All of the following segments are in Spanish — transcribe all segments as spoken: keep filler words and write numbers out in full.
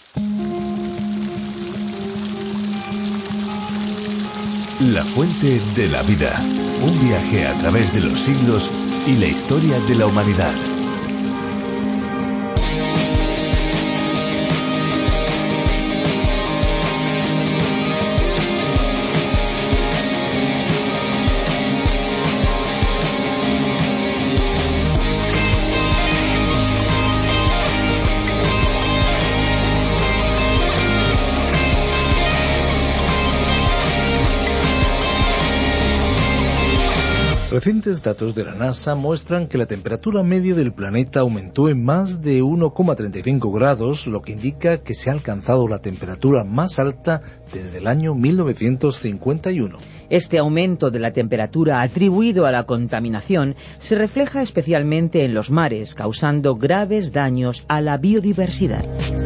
La fuente de la vida. Un viaje a través de los siglos y la historia de la humanidad. Recientes datos de la NASA muestran que la temperatura media del planeta aumentó en más de uno coma treinta y cinco grados, lo que indica que se ha alcanzado la temperatura más alta desde el año mil novecientos cincuenta y uno. Este aumento de la temperatura atribuido a la contaminación se refleja especialmente en los mares, causando graves daños a la biodiversidad.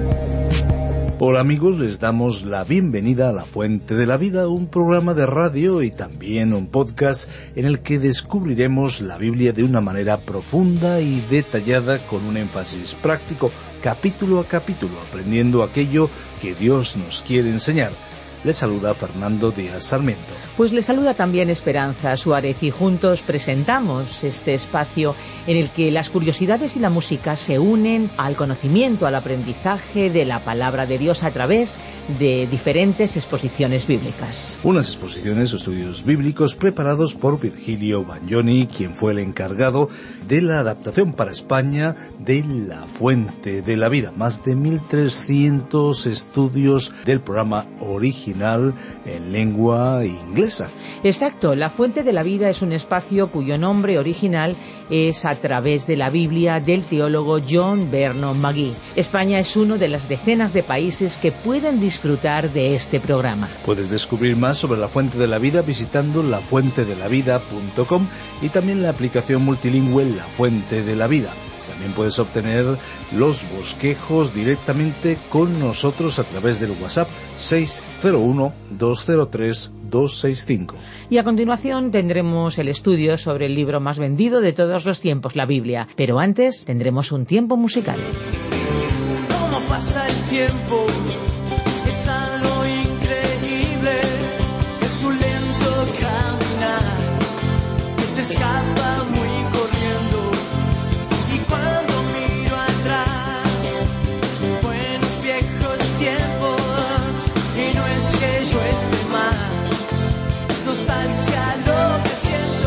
Hola amigos, les damos la bienvenida a La Fuente de la Vida, un programa de radio y también un podcast en el que descubriremos la Biblia de una manera profunda y detallada con un énfasis práctico, capítulo a capítulo, aprendiendo aquello que Dios nos quiere enseñar. Les saluda Fernando Díaz Sarmiento. Pues les saluda también Esperanza Suárez y juntos presentamos este espacio en el que las curiosidades y la música se unen al conocimiento, al aprendizaje de la palabra de Dios a través de diferentes exposiciones bíblicas. Unas exposiciones o estudios bíblicos preparados por Virgilio Bagnoni, quien fue el encargado de la adaptación para España de La Fuente de la Vida. Más de mil trescientos estudios del programa original en lengua inglesa. Exacto, La Fuente de la Vida es un espacio cuyo nombre original es a través de la Biblia del teólogo John Vernon McGee. España es uno de las decenas de países que pueden disfrutar de este programa. Puedes descubrir más sobre La Fuente de la Vida visitando la fuente de la vida punto com y también la aplicación multilingüe La Fuente de la Vida. También puedes obtener los bosquejos directamente con nosotros a través del WhatsApp seis cero uno, dos cero tres, dos seis cinco. Y a continuación tendremos el estudio sobre el libro más vendido de todos los tiempos, la Biblia. Pero antes tendremos un tiempo musical. ¿Cómo pasa el tiempo? Es algo increíble. Es un lento caminar que se escapa muy corriendo. Y cuando miro atrás, buenos viejos tiempos, y no es que yo esté mal, es nostalgia lo que siento.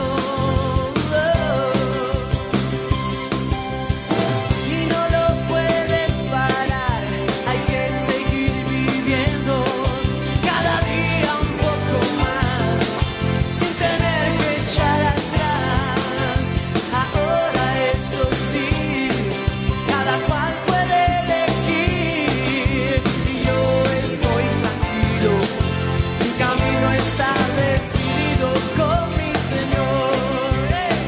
Oh. Y no lo puedes parar, hay que seguir viviendo cada día un poco más, sin tener que echar atrás. Ahora eso sí, cada cual puede elegir, y yo estoy tranquilo, mi camino está decidido con mi Señor. ¡Eh!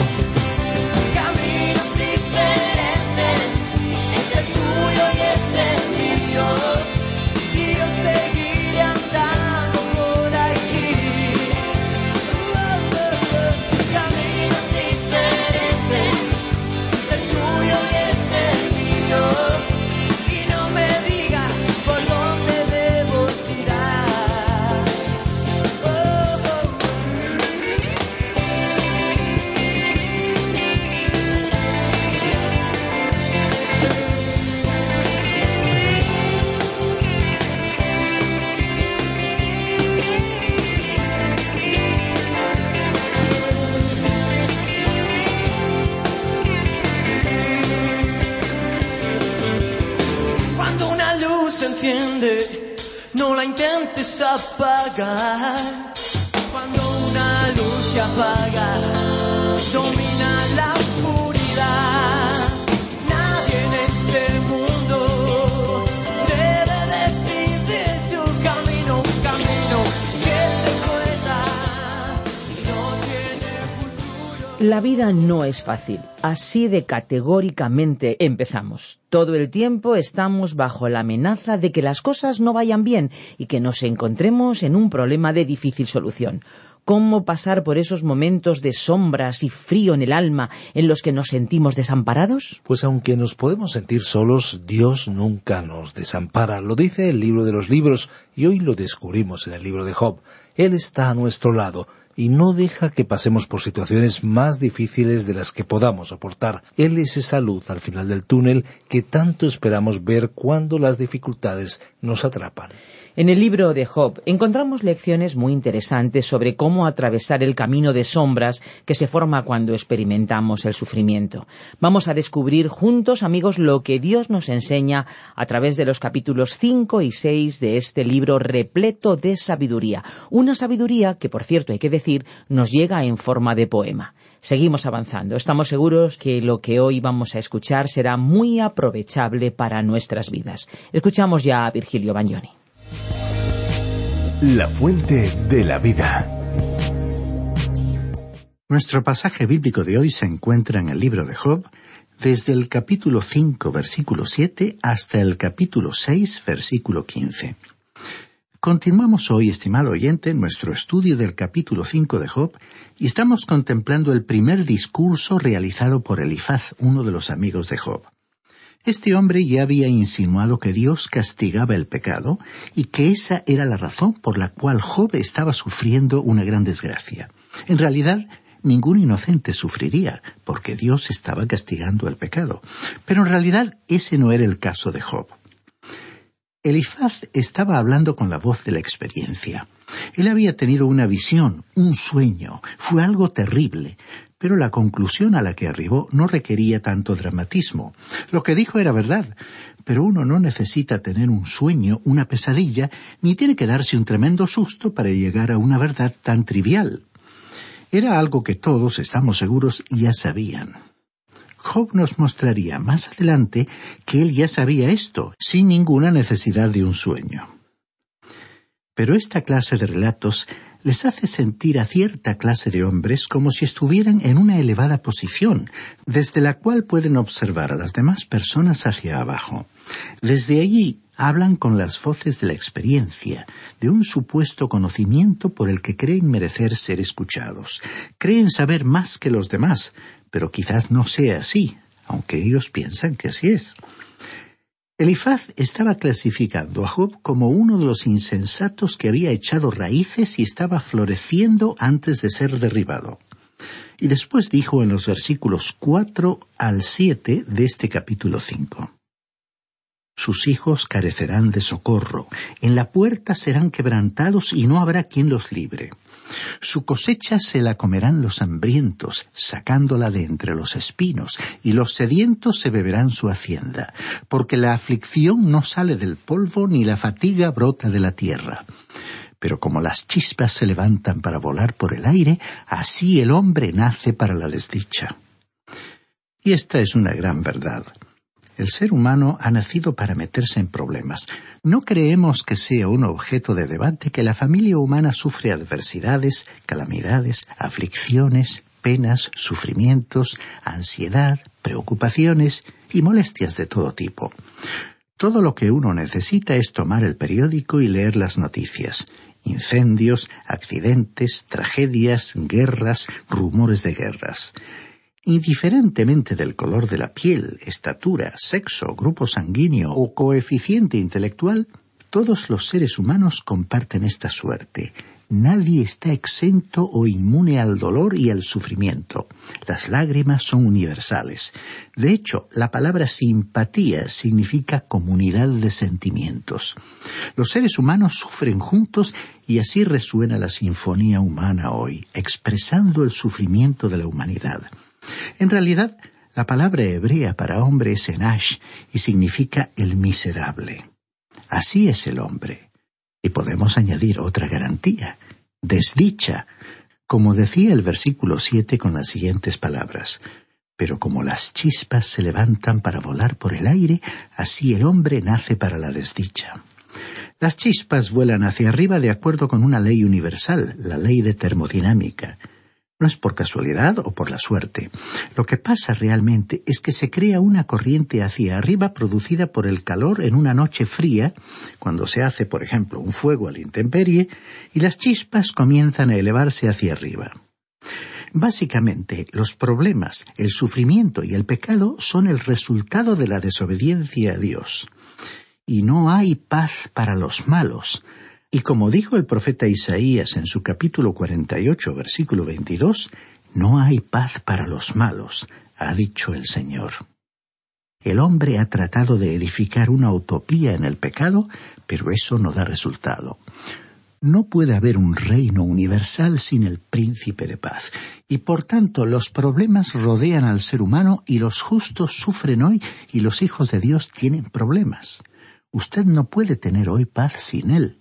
Caminos diferentes, es el tuyo y es el mío, y yo seguiré andando por aquí. Oh, oh, oh. Caminos diferentes, es el tuyo y es el mío, y no me digas por dónde debo tirar. Oh, oh, oh. Cuando una luz se enciende, no la intentes apagar. Cuando una luz se apaga, domina la oscuridad. Nadie en este mundo debe decidir tu camino, un camino que se pueda y no tiene futuro. La vida no es fácil. Así de categóricamente empezamos. Todo el tiempo estamos bajo la amenaza de que las cosas no vayan bien y que nos encontremos en un problema de difícil solución. cómo pasar por esos momentos de sombras y frío en el alma en los que nos sentimos desamparados? Pues aunque nos podemos sentir solos, Dios nunca nos desampara. Lo dice el libro de los libros y hoy lo descubrimos en el libro de Job. Él está a nuestro lado y no deja que pasemos por situaciones más difíciles de las que podamos soportar. Él es esa luz al final del túnel que tanto esperamos ver cuando las dificultades nos atrapan. En el libro de Job encontramos lecciones muy interesantes sobre cómo atravesar el camino de sombras que se forma cuando experimentamos el sufrimiento. Vamos a descubrir juntos, amigos, lo que Dios nos enseña a través de los capítulos cinco y seis de este libro repleto de sabiduría. Una sabiduría que, por cierto, hay que decir, nos llega en forma de poema. Seguimos avanzando. Estamos seguros que lo que hoy vamos a escuchar será muy aprovechable para nuestras vidas. Escuchamos ya a Virgilio Bagnoni. La fuente de la vida. Nuestro pasaje bíblico de hoy se encuentra en el libro de Job, desde el capítulo cinco, versículo siete, hasta el capítulo seis, versículo quince. Continuamos hoy, estimado oyente, nuestro estudio del capítulo cinco de Job, y estamos contemplando el primer discurso realizado por Elifaz, uno de los amigos de Job. Este hombre ya había insinuado que Dios castigaba el pecado y que esa era la razón por la cual Job estaba sufriendo una gran desgracia. En realidad, ningún inocente sufriría, porque Dios estaba castigando el pecado. Pero en realidad ese no era el caso de Job. Elifaz estaba hablando con la voz de la experiencia. Él había tenido una visión, un sueño. Fue algo terrible. Pero la conclusión a la que arribó no requería tanto dramatismo. Lo que dijo era verdad, pero uno no necesita tener un sueño, una pesadilla, ni tiene que darse un tremendo susto para llegar a una verdad tan trivial. Era algo que todos, estamos seguros, ya sabían. Job nos mostraría más adelante que él ya sabía esto, sin ninguna necesidad de un sueño. Pero esta clase de relatos les hace sentir a cierta clase de hombres como si estuvieran en una elevada posición, desde la cual pueden observar a las demás personas hacia abajo. Desde allí hablan con las voces de la experiencia, de un supuesto conocimiento por el que creen merecer ser escuchados. Creen saber más que los demás, pero quizás no sea así, aunque ellos piensan que así es. Elifaz estaba clasificando a Job como uno de los insensatos que había echado raíces y estaba floreciendo antes de ser derribado. Y después dijo en los versículos cuatro al siete de este capítulo cinco. Sus hijos carecerán de socorro, en la puerta serán quebrantados y no habrá quien los libre. Su cosecha se la comerán los hambrientos, sacándola de entre los espinos, y los sedientos se beberán su hacienda, porque la aflicción no sale del polvo ni la fatiga brota de la tierra. Pero como las chispas se levantan para volar por el aire, así el hombre nace para la desdicha. Y esta es una gran verdad. El ser humano ha nacido para meterse en problemas. No creemos que sea un objeto de debate que la familia humana sufre adversidades, calamidades, aflicciones, penas, sufrimientos, ansiedad, preocupaciones y molestias de todo tipo. Todo lo que uno necesita es tomar el periódico y leer las noticias. Incendios, accidentes, tragedias, guerras, rumores de guerras. Indiferentemente del color de la piel, estatura, sexo, grupo sanguíneo o coeficiente intelectual, todos los seres humanos comparten esta suerte. Nadie está exento o inmune al dolor y al sufrimiento. Las lágrimas son universales. De hecho, la palabra simpatía significa comunidad de sentimientos. Los seres humanos sufren juntos y así resuena la sinfonía humana hoy, expresando el sufrimiento de la humanidad. En realidad, la palabra hebrea para hombre es enash y significa el miserable. Así es el hombre. Y podemos añadir otra garantía, desdicha, como decía el versículo siete con las siguientes palabras. Pero como las chispas se levantan para volar por el aire, así el hombre nace para la desdicha. Las chispas vuelan hacia arriba de acuerdo con una ley universal, la ley de termodinámica. No es por casualidad o por la suerte. Lo que pasa realmente es que se crea una corriente hacia arriba producida por el calor en una noche fría, cuando se hace, por ejemplo, un fuego a la intemperie, y las chispas comienzan a elevarse hacia arriba. Básicamente, los problemas, el sufrimiento y el pecado son el resultado de la desobediencia a Dios. Y no hay paz para los malos. Y como dijo el profeta Isaías en su capítulo cuarenta y ocho, versículo veintidós, no hay paz para los malos, ha dicho el Señor. El hombre ha tratado de edificar una utopía en el pecado, pero eso no da resultado. No puede haber un reino universal sin el príncipe de paz, y por tanto los problemas rodean al ser humano y los justos sufren hoy y los hijos de Dios tienen problemas. Usted no puede tener hoy paz sin él.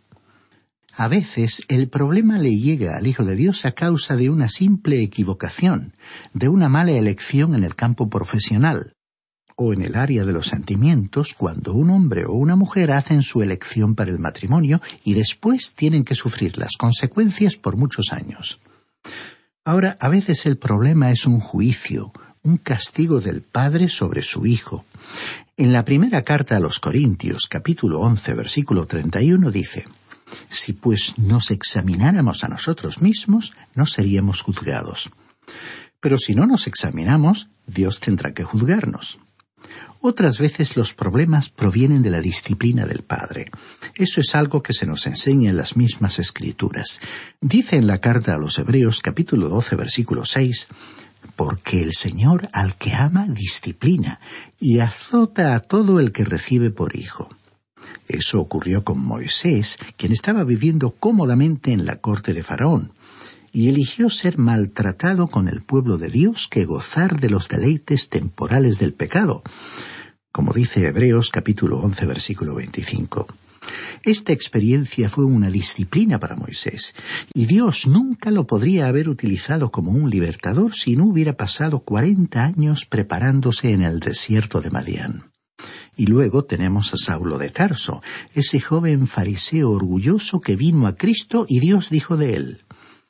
A veces el problema le llega al Hijo de Dios a causa de una simple equivocación, de una mala elección en el campo profesional, o en el área de los sentimientos, cuando un hombre o una mujer hacen su elección para el matrimonio y después tienen que sufrir las consecuencias por muchos años. Ahora, a veces el problema es un juicio, un castigo del Padre sobre su Hijo. En la primera carta a los Corintios, capítulo once, versículo treinta y uno, dice: Si pues nos examináramos a nosotros mismos, no seríamos juzgados. Pero si no nos examinamos, Dios tendrá que juzgarnos. Otras veces los problemas provienen de la disciplina del Padre. Eso es algo que se nos enseña en las mismas Escrituras. Dice en la carta a los Hebreos, capítulo doce, versículo seis, porque el Señor al que ama disciplina y azota a todo el que recibe por hijo. Eso ocurrió con Moisés, quien estaba viviendo cómodamente en la corte de Faraón, y eligió ser maltratado con el pueblo de Dios que gozar de los deleites temporales del pecado, como dice Hebreos capítulo once, versículo veinticinco. Esta experiencia fue una disciplina para Moisés, y Dios nunca lo podría haber utilizado como un libertador si no hubiera pasado cuarenta años preparándose en el desierto de Madián. Y luego tenemos a Saulo de Tarso, ese joven fariseo orgulloso que vino a Cristo y Dios dijo de él: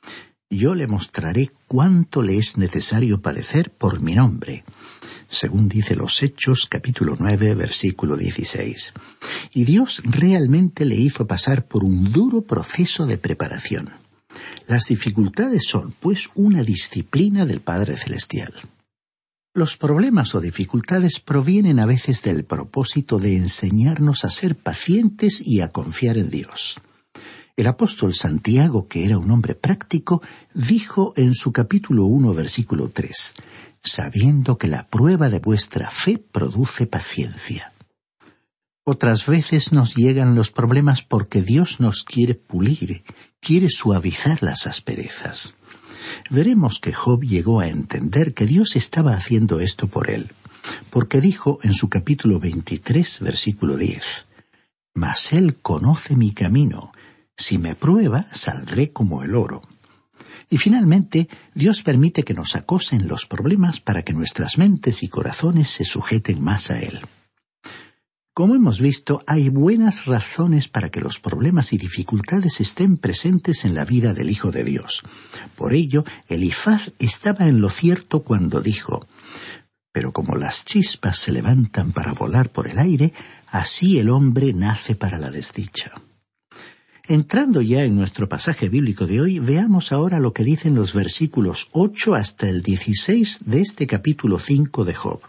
Yo le mostraré cuánto le es necesario padecer por mi nombre, según dice los Hechos, capítulo nueve, versículo dieciséis. Y Dios realmente le hizo pasar por un duro proceso de preparación. Las dificultades son, pues, una disciplina del Padre Celestial. Los problemas o dificultades provienen a veces del propósito de enseñarnos a ser pacientes y a confiar en Dios. El apóstol Santiago, que era un hombre práctico, dijo en su capítulo uno, versículo tres, sabiendo que la prueba de vuestra fe produce paciencia. Otras veces nos llegan los problemas porque Dios nos quiere pulir, quiere suavizar las asperezas. Veremos que Job llegó a entender que Dios estaba haciendo esto por él, porque dijo en su capítulo veintitrés, versículo diez, Mas él conoce mi camino, si me prueba, saldré como el oro. Y finalmente, Dios permite que nos acosen los problemas para que nuestras mentes y corazones se sujeten más a Él. Como hemos visto, hay buenas razones para que los problemas y dificultades estén presentes en la vida del Hijo de Dios. Por ello, Elifaz estaba en lo cierto cuando dijo: Pero como las chispas se levantan para volar por el aire, así el hombre nace para la desdicha. Entrando ya en nuestro pasaje bíblico de hoy, veamos ahora lo que dicen los versículos ocho hasta el dieciséis de este capítulo cinco de Job.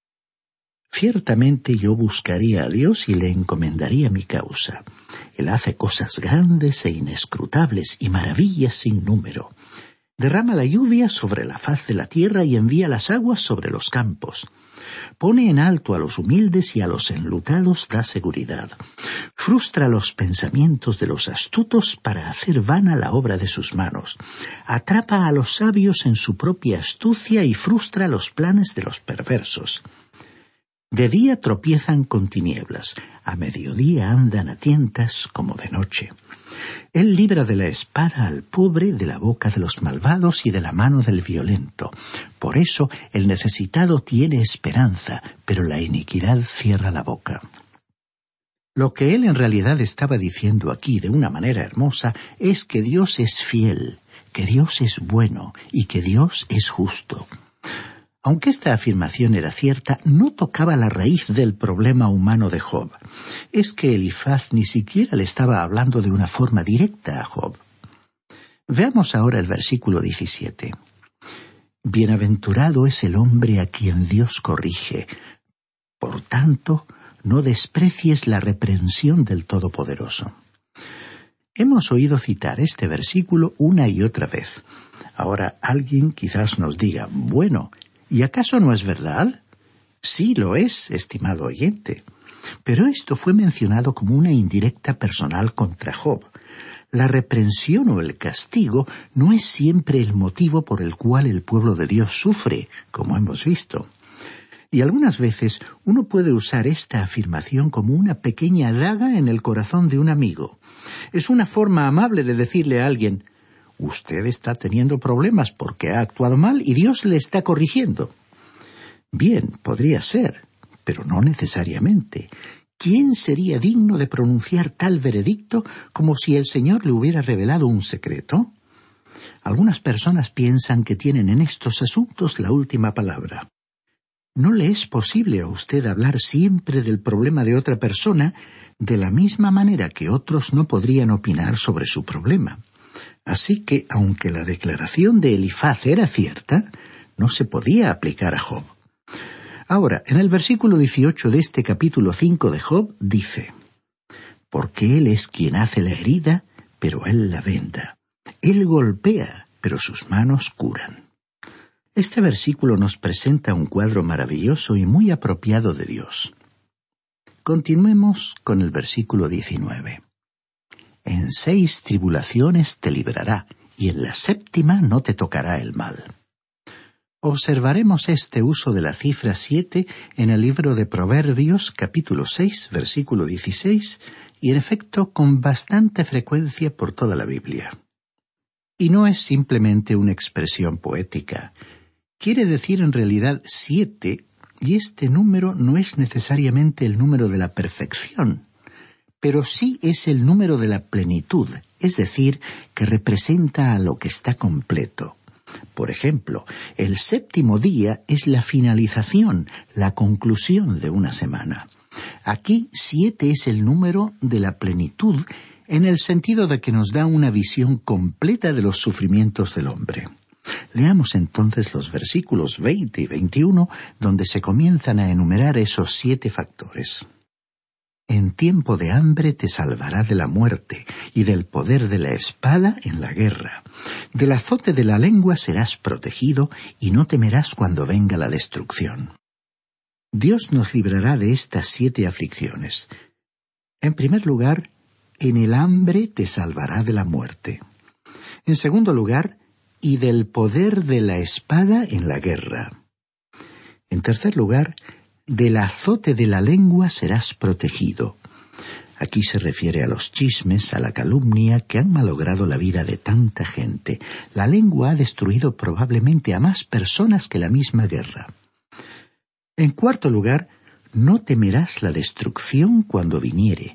Ciertamente yo buscaría a Dios y le encomendaría mi causa. Él hace cosas grandes e inescrutables y maravillas sin número. Derrama la lluvia sobre la faz de la tierra y envía las aguas sobre los campos. Pone en alto a los humildes y a los enlutados da seguridad. Frustra los pensamientos de los astutos para hacer vana la obra de sus manos. Atrapa a los sabios en su propia astucia y frustra los planes de los perversos. De día tropiezan con tinieblas, a mediodía andan a tientas como de noche. Él libra de la espada al pobre, de la boca de los malvados y de la mano del violento. Por eso el necesitado tiene esperanza, pero la iniquidad cierra la boca. Lo que él en realidad estaba diciendo aquí de una manera hermosa es que Dios es fiel, que Dios es bueno y que Dios es justo. Aunque esta afirmación era cierta, no tocaba la raíz del problema humano de Job. Es que Elifaz ni siquiera le estaba hablando de una forma directa a Job. Veamos ahora el versículo diecisiete. Bienaventurado es el hombre a quien Dios corrige. Por tanto, no desprecies la reprensión del Todopoderoso. Hemos oído citar este versículo una y otra vez. Ahora alguien quizás nos diga, bueno, ¿y acaso no es verdad? Sí lo es, estimado oyente. Pero esto fue mencionado como una indirecta personal contra Job. La reprensión o el castigo no es siempre el motivo por el cual el pueblo de Dios sufre, como hemos visto. Y algunas veces uno puede usar esta afirmación como una pequeña daga en el corazón de un amigo. Es una forma amable de decirle a alguien, usted está teniendo problemas porque ha actuado mal y Dios le está corrigiendo. Bien, podría ser, pero no necesariamente. ¿Quién sería digno de pronunciar tal veredicto como si el Señor le hubiera revelado un secreto? Algunas personas piensan que tienen en estos asuntos la última palabra. No le es posible a usted hablar siempre del problema de otra persona de la misma manera que otros no podrían opinar sobre su problema. Así que, aunque la declaración de Elifaz era cierta, no se podía aplicar a Job. Ahora, en el versículo dieciocho de este capítulo cinco de Job dice, porque Él es quien hace la herida, pero Él la venda. Él golpea, pero sus manos curan. Este versículo nos presenta un cuadro maravilloso y muy apropiado de Dios. Continuemos con el versículo diecinueve. En seis tribulaciones te librará, y en la séptima no te tocará el mal. Observaremos este uso de la cifra siete en el libro de Proverbios, capítulo seis, versículo dieciséis, y en efecto con bastante frecuencia por toda la Biblia. Y no es simplemente una expresión poética. Quiere decir en realidad siete, y este número no es necesariamente el número de la perfección, pero sí es el número de la plenitud, es decir, que representa a lo que está completo. Por ejemplo, el séptimo día es la finalización, la conclusión de una semana. Aquí siete es el número de la plenitud, en el sentido de que nos da una visión completa de los sufrimientos del hombre. Leamos entonces los versículos veinte y veintiuno, donde se comienzan a enumerar esos siete factores. En tiempo de hambre te salvará de la muerte, y del poder de la espada en la guerra. Del azote de la lengua serás protegido, y no temerás cuando venga la destrucción. Dios nos librará de estas siete aflicciones. En primer lugar, en el hambre te salvará de la muerte. En segundo lugar, y del poder de la espada en la guerra. En tercer lugar, del azote de la lengua serás protegido. Aquí se refiere a los chismes, a la calumnia que han malogrado la vida de tanta gente. La lengua ha destruido probablemente a más personas que la misma guerra. En cuarto lugar, no temerás la destrucción cuando viniere.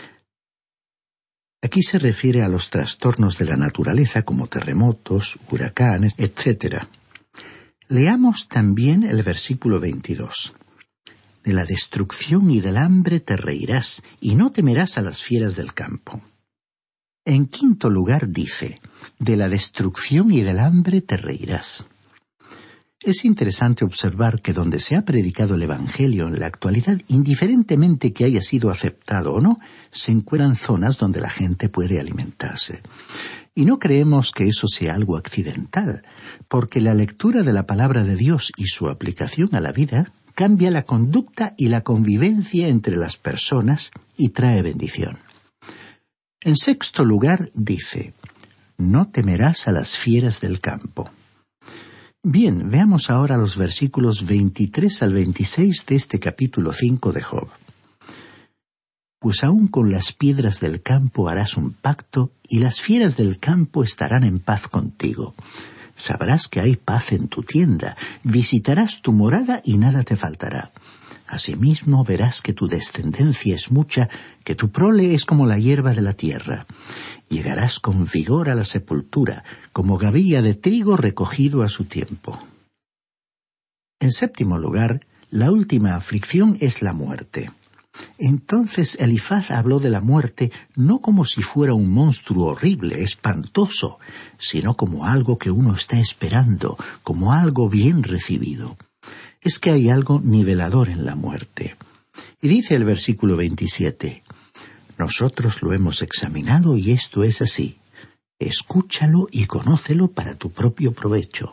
Aquí se refiere a los trastornos de la naturaleza como terremotos, huracanes, etcétera. Leamos también el versículo veintidós. De la destrucción y del hambre te reirás, y no temerás a las fieras del campo. En quinto lugar dice, de la destrucción y del hambre te reirás. Es interesante observar que donde se ha predicado el Evangelio en la actualidad, indiferentemente que haya sido aceptado o no, se encuentran zonas donde la gente puede alimentarse. Y no creemos que eso sea algo accidental, porque la lectura de la palabra de Dios y su aplicación a la vida cambia la conducta y la convivencia entre las personas y trae bendición. En sexto lugar dice, no temerás a las fieras del campo. Bien, veamos ahora los versículos veintitrés al veintiséis de este capítulo cinco de Job. Pues aún con las piedras del campo harás un pacto, y las fieras del campo estarán en paz contigo. Sabrás que hay paz en tu tienda, visitarás tu morada y nada te faltará. Asimismo verás que tu descendencia es mucha, que tu prole es como la hierba de la tierra. Llegarás con vigor a la sepultura, como gavilla de trigo recogido a su tiempo. En séptimo lugar, la última aflicción es la muerte. Entonces Elifaz habló de la muerte no como si fuera un monstruo horrible, espantoso, sino como algo que uno está esperando, como algo bien recibido. Es que hay algo nivelador en la muerte. Y dice el versículo veintisiete, nosotros lo hemos examinado y esto es así. Escúchalo y conócelo para tu propio provecho.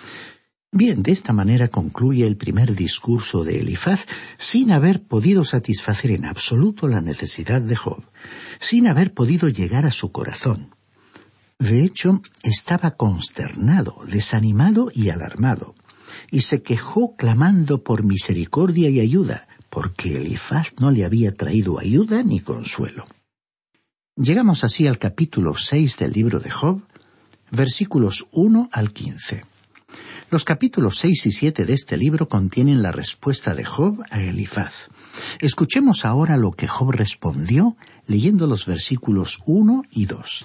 Bien, de esta manera concluye el primer discurso de Elifaz sin haber podido satisfacer en absoluto la necesidad de Job, sin haber podido llegar a su corazón. De hecho, estaba consternado, desanimado y alarmado, y se quejó clamando por misericordia y ayuda, porque Elifaz no le había traído ayuda ni consuelo. Llegamos así al capítulo seis del libro de Job, versículos uno al quince. Los capítulos seis y siete de este libro contienen la respuesta de Job a Elifaz. Escuchemos ahora lo que Job respondió leyendo los versículos uno y dos.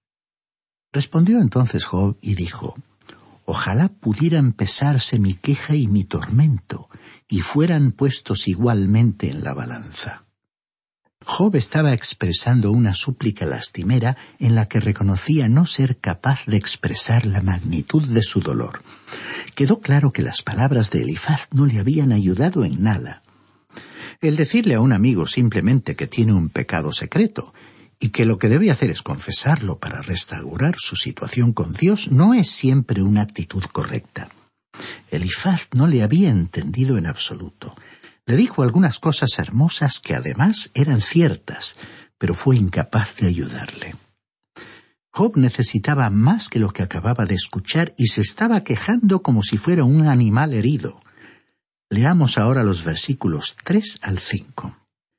Respondió entonces Job y dijo, ojalá pudieran pesarse mi queja y mi tormento, y fueran puestos igualmente en la balanza. Job estaba expresando una súplica lastimera en la que reconocía no ser capaz de expresar la magnitud de su dolor. Quedó claro que las palabras de Elifaz no le habían ayudado en nada. El decirle a un amigo simplemente que tiene un pecado secreto y que lo que debe hacer es confesarlo para restaurar su situación con Dios no es siempre una actitud correcta. Elifaz no le había entendido en absoluto. Le dijo algunas cosas hermosas que además eran ciertas, pero fue incapaz de ayudarle. Job necesitaba más que lo que acababa de escuchar y se estaba quejando como si fuera un animal herido. Leamos ahora los versículos tres al cinco.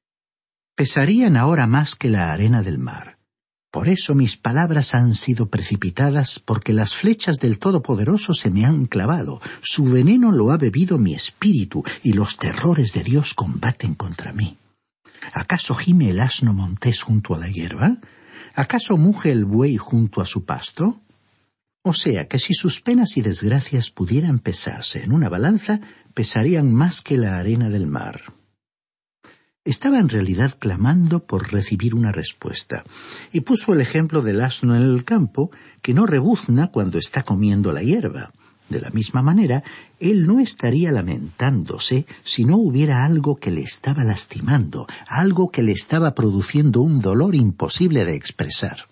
Pesarían ahora más que la arena del mar. Por eso mis palabras han sido precipitadas, porque las flechas del Todopoderoso se me han clavado. Su veneno lo ha bebido mi espíritu, y los terrores de Dios combaten contra mí. ¿Acaso gime el asno montés junto a la hierba? ¿Acaso muge el buey junto a su pasto? O sea que si sus penas y desgracias pudieran pesarse en una balanza, pesarían más que la arena del mar. Estaba en realidad clamando por recibir una respuesta, y puso el ejemplo del asno en el campo, que no rebuzna cuando está comiendo la hierba. De la misma manera, él no estaría lamentándose si no hubiera algo que le estaba lastimando, algo que le estaba produciendo un dolor imposible de expresar.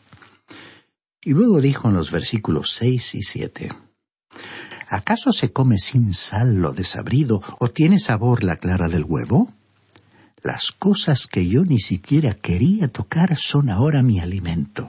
Y luego dijo en los versículos seis y siete, ¿acaso se come sin sal lo desabrido o tiene sabor la clara del huevo? Las cosas que yo ni siquiera quería tocar son ahora mi alimento.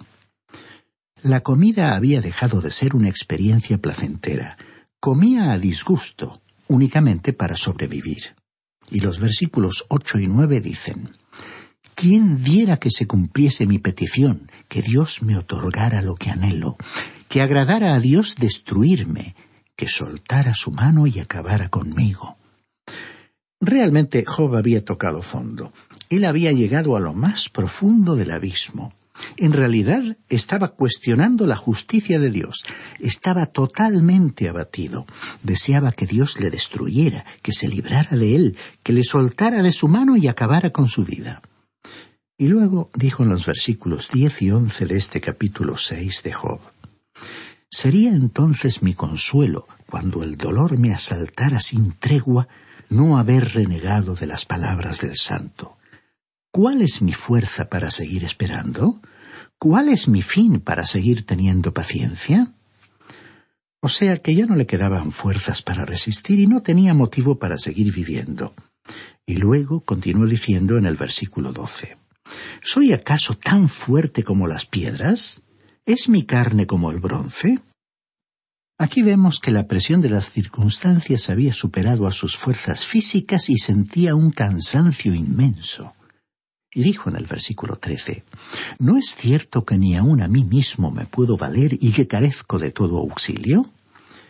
La comida había dejado de ser una experiencia placentera. Comía a disgusto, únicamente para sobrevivir. Y los versículos ocho y nueve dicen, ¿quién diera que se cumpliese mi petición, que Dios me otorgara lo que anhelo, que agradara a Dios destruirme, que soltara su mano y acabara conmigo? Realmente Job había tocado fondo. Él había llegado a lo más profundo del abismo. En realidad estaba cuestionando la justicia de Dios. Estaba totalmente abatido. Deseaba que Dios le destruyera, que se librara de él, que le soltara de su mano y acabara con su vida. Y luego dijo en los versículos diez y once de este capítulo seis de Job, «Sería entonces mi consuelo, cuando el dolor me asaltara sin tregua, no haber renegado de las palabras del Santo. ¿Cuál es mi fuerza para seguir esperando? ¿Cuál es mi fin para seguir teniendo paciencia?» O sea que ya no le quedaban fuerzas para resistir y no tenía motivo para seguir viviendo. Y luego continuó diciendo en el versículo doce, ¿soy acaso tan fuerte como las piedras? ¿Es mi carne como el bronce? Aquí vemos que la presión de las circunstancias había superado a sus fuerzas físicas y sentía un cansancio inmenso. Y dijo en el versículo trece, ¿no es cierto que ni aun a mí mismo me puedo valer y que carezco de todo auxilio?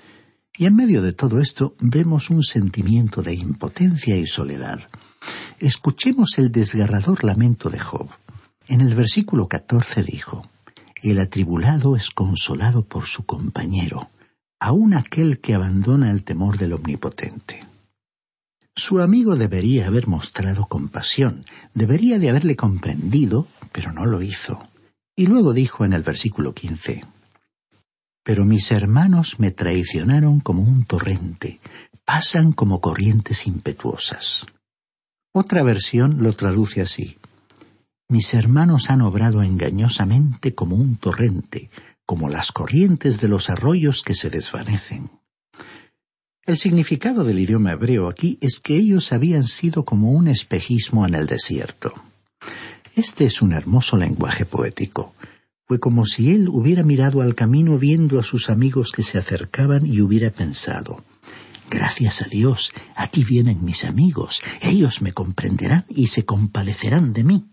Y en medio de todo esto vemos un sentimiento de impotencia y soledad. Escuchemos el desgarrador lamento de Job. En el versículo catorce dijo: «El atribulado es consolado por su compañero, aun aquel que abandona el temor del Omnipotente». Su amigo debería haber mostrado compasión, debería de haberle comprendido, pero no lo hizo. Y luego dijo en el versículo quince: «Pero mis hermanos me traicionaron como un torrente, pasan como corrientes impetuosas». Otra versión lo traduce así: «Mis hermanos han obrado engañosamente como un torrente, como las corrientes de los arroyos que se desvanecen». El significado del idioma hebreo aquí es que ellos habían sido como un espejismo en el desierto. Este es un hermoso lenguaje poético. Fue como si él hubiera mirado al camino viendo a sus amigos que se acercaban y hubiera pensado: «Gracias a Dios, aquí vienen mis amigos, ellos me comprenderán y se compadecerán de mí».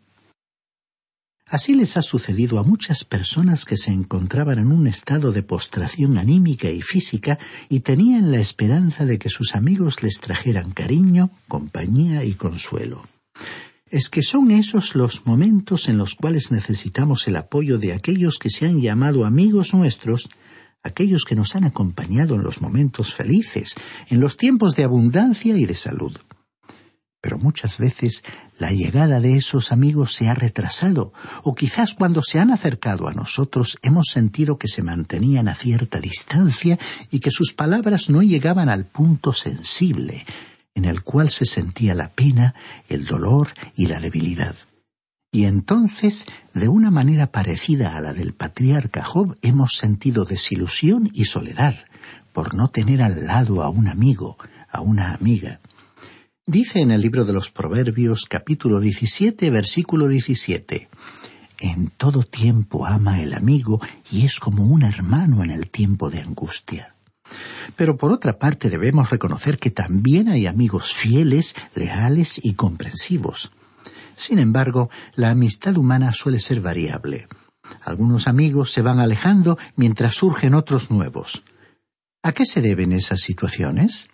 Así les ha sucedido a muchas personas que se encontraban en un estado de postración anímica y física y tenían la esperanza de que sus amigos les trajeran cariño, compañía y consuelo. Es que son esos los momentos en los cuales necesitamos el apoyo de aquellos que se han llamado amigos nuestros, aquellos que nos han acompañado en los momentos felices, en los tiempos de abundancia y de salud. Pero muchas veces la llegada de esos amigos se ha retrasado, o quizás cuando se han acercado a nosotros hemos sentido que se mantenían a cierta distancia y que sus palabras no llegaban al punto sensible, en el cual se sentía la pena, el dolor y la debilidad. Y entonces, de una manera parecida a la del patriarca Job, hemos sentido desilusión y soledad, por no tener al lado a un amigo, a una amiga. Dice en el libro de los Proverbios, capítulo diecisiete, versículo diecisiete, «En todo tiempo ama el amigo y es como un hermano en el tiempo de angustia». Pero por otra parte debemos reconocer que también hay amigos fieles, leales y comprensivos. Sin embargo, la amistad humana suele ser variable. Algunos amigos se van alejando mientras surgen otros nuevos. ¿A qué se deben esas situaciones?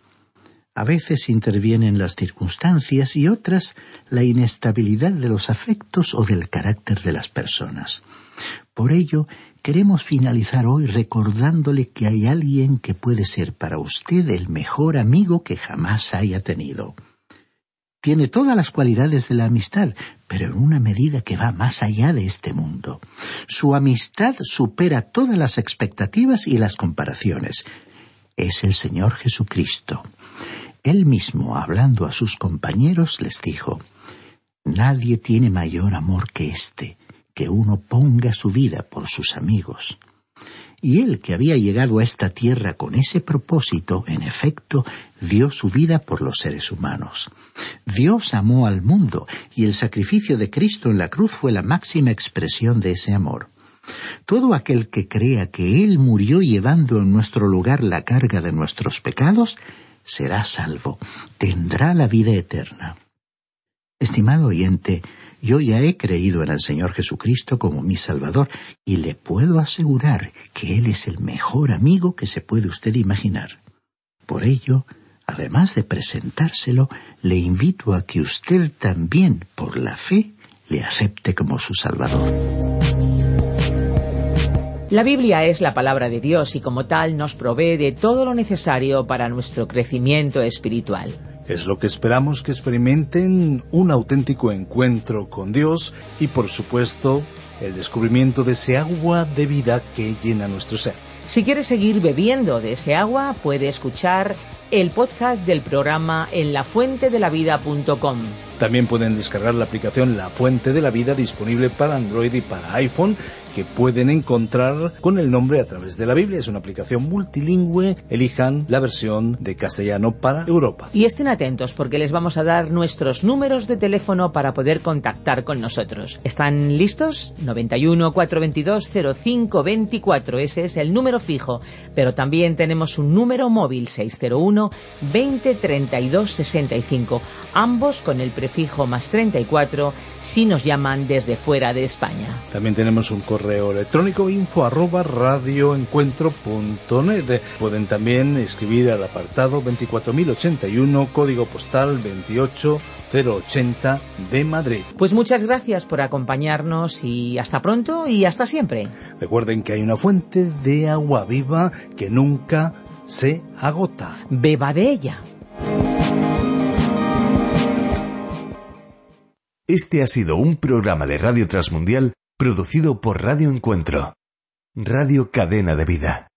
A veces intervienen las circunstancias y otras la inestabilidad de los afectos o del carácter de las personas. Por ello, queremos finalizar hoy recordándole que hay alguien que puede ser para usted el mejor amigo que jamás haya tenido. Tiene todas las cualidades de la amistad, pero en una medida que va más allá de este mundo. Su amistad supera todas las expectativas y las comparaciones. Es el Señor Jesucristo. Él mismo, hablando a sus compañeros, les dijo: «Nadie tiene mayor amor que este, que uno ponga su vida por sus amigos». Y él, que había llegado a esta tierra con ese propósito, en efecto, dio su vida por los seres humanos. Dios amó al mundo, y el sacrificio de Cristo en la cruz fue la máxima expresión de ese amor. Todo aquel que crea que Él murió llevando en nuestro lugar la carga de nuestros pecados, será salvo, tendrá la vida eterna. Estimado oyente, yo ya he creído en el Señor Jesucristo como mi Salvador y le puedo asegurar que Él es el mejor amigo que se puede usted imaginar. Por ello, además de presentárselo, le invito a que usted también, por la fe, le acepte como su Salvador. La Biblia es la palabra de Dios y como tal nos provee de todo lo necesario para nuestro crecimiento espiritual. Es lo que esperamos que experimenten un auténtico encuentro con Dios y, por supuesto, el descubrimiento de ese agua de vida que llena nuestro ser. Si quiere seguir bebiendo de ese agua, puede escuchar el podcast del programa en la fuente de la vida punto com. También pueden descargar la aplicación La Fuente de la Vida, disponible para Android y para iPhone, que pueden encontrar con el nombre A Través de la Biblia. Es una aplicación multilingüe. Elijan la versión de castellano para Europa. Y estén atentos porque les vamos a dar nuestros números de teléfono para poder contactar con nosotros. ¿Están listos? noventa y uno, cuatrocientos veintidós, cero cinco veinticuatro. Ese es el número fijo. Pero también tenemos un número móvil, seiscientos uno, veinte, treinta y dos, sesenta y cinco. Ambos con el prefijo más treinta y cuatro si nos llaman desde fuera de España. También tenemos un correo correo electrónico info arroba radioencuentro punto net. Pueden también escribir al apartado veinticuatro mil ochenta y uno, código postal veintiocho mil ochenta de Madrid. Pues muchas gracias por acompañarnos y hasta pronto y hasta siempre. Recuerden que hay una fuente de agua viva que nunca se agota. Beba de ella. Este ha sido un programa de Radio Transmundial producido por Radio Encuentro, Radio Cadena de Vida.